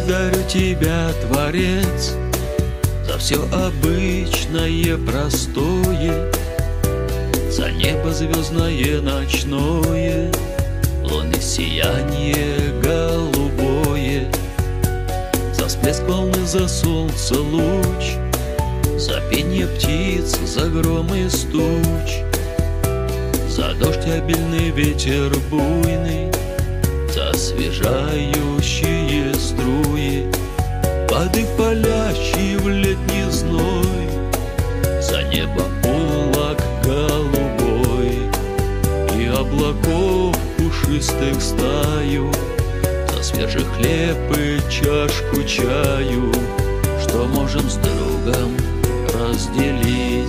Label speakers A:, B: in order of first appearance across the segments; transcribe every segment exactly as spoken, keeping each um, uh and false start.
A: Благодарю Тебя, Творец, за все обычное, простое, за небо звездное ночное, луны сияние голубое, за всплеск волны, за солнце луч, за пение птиц, за гром и стуч, за дождь обильный, ветер буйный, за освежающие струи воды, палящие в летний зной, за небо полог голубой и облаков пушистых стаю, за свежий хлеб и чашку чаю, что можем с другом разделить.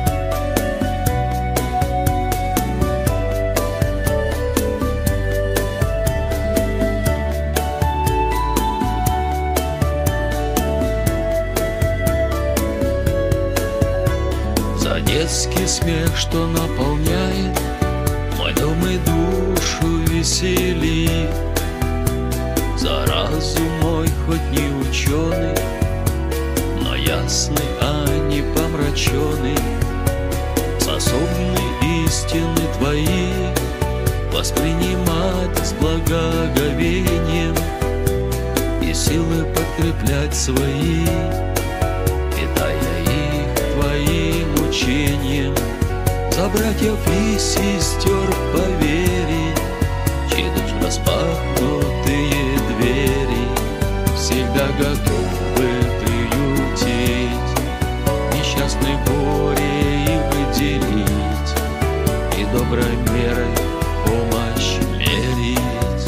A: За детский смех, что наполняет мой дом и душу веселит, за разум мой, хоть не ученый, но ясный, а не помраченный, способный истины Твои воспринимать с благоговением и силы подкреплять свои, питая их Твоим учением, за братьев и сестер поверить, чьи душ распахнутые двери всегда готовы приютить, несчастной горе их делить и доброй мерой помощь мерить.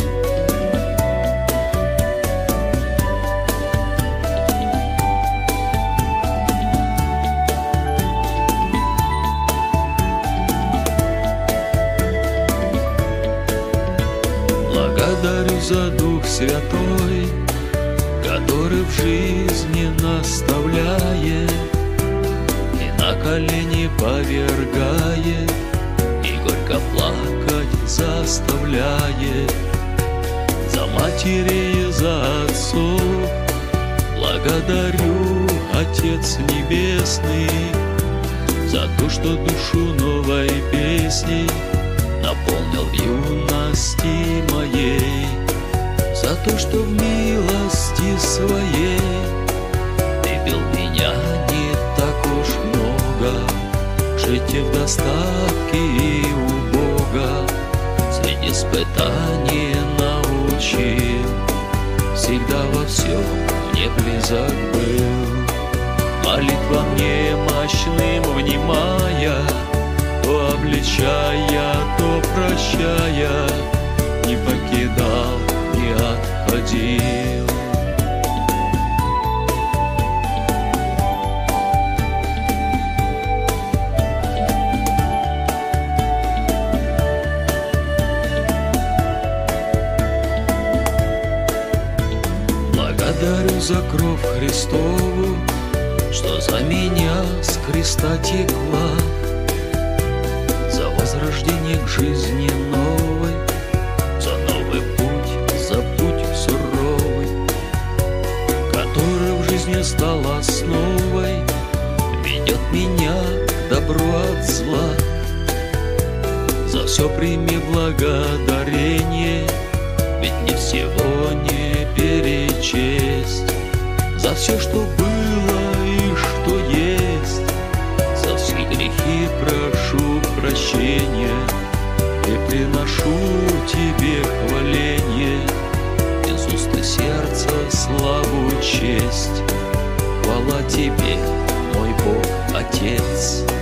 A: Благодарю за Дух Святой, который в жизни наставляет и на колени повергает, и горько плакать заставляет, за матерей и за отцов. Благодарю, Отец Небесный, за то, что душу новой песней наполнил в юности моей, за то, что в милости своей Ты бил меня не так уж много, жить и в достатке и убого, среди испытаний научил, всегда во всем мне близок был. Молитва мне мощным внимая, то обличая, то прощая, не покидал, не отходил. Благодарю за кровь Христову, что за меня с креста текла, за возрождение к жизни новой, за новый путь, за путь суровый, который в жизни стал основой, ведет меня к добру от зла. За все прими благодарение, ведь не всего не перечесть. За все, что было и что есть, за все грехи прошу прощения и приношу Тебе хваление, из уст и сердца славу, честь. Хвала Тебе, мой Бог, Отец.